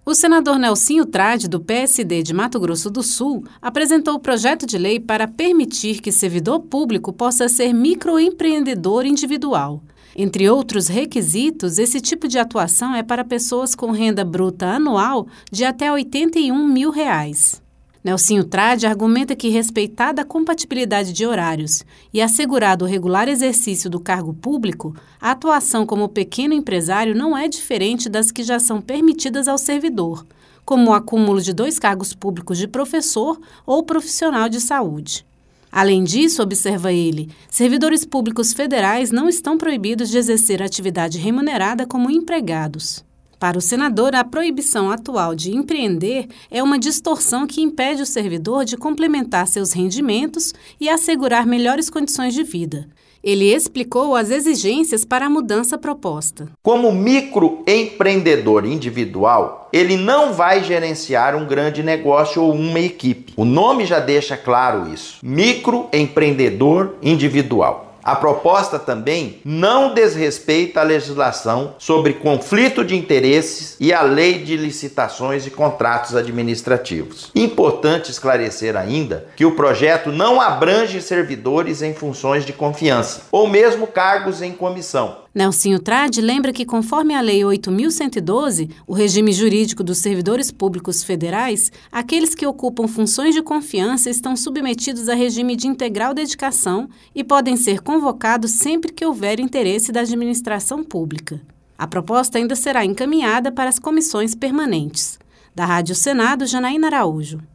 O senador Nelsinho Trade, do PSD de Mato Grosso do Sul, apresentou o projeto de lei para permitir que servidor público possa ser microempreendedor individual. Entre outros requisitos, esse tipo de atuação é para pessoas com renda bruta anual de até R$ 81 mil. Nelsinho Trade argumenta que, respeitada a compatibilidade de horários e assegurado o regular exercício do cargo público, a atuação como pequeno empresário não é diferente das que já são permitidas ao servidor, como o acúmulo de 2 cargos públicos de professor ou profissional de saúde. Além disso, observa ele, servidores públicos federais não estão proibidos de exercer atividade remunerada como empregados. Para o senador, a proibição atual de empreender é uma distorção que impede o servidor de complementar seus rendimentos e assegurar melhores condições de vida. Ele explicou as exigências para a mudança proposta. Como microempreendedor individual, ele não vai gerenciar um grande negócio ou uma equipe. O nome já deixa claro isso. Microempreendedor individual. A proposta também não desrespeita a legislação sobre conflito de interesses e a lei de licitações e contratos administrativos. Importante esclarecer ainda que o projeto não abrange servidores em funções de confiança ou mesmo cargos em comissão. Nelsinho Trade lembra que, conforme a Lei 8.112, o regime jurídico dos servidores públicos federais, aqueles que ocupam funções de confiança estão submetidos a regime de integral dedicação e podem ser convocados sempre que houver interesse da administração pública. A proposta ainda será encaminhada para as comissões permanentes. Da Rádio Senado, Janaína Araújo.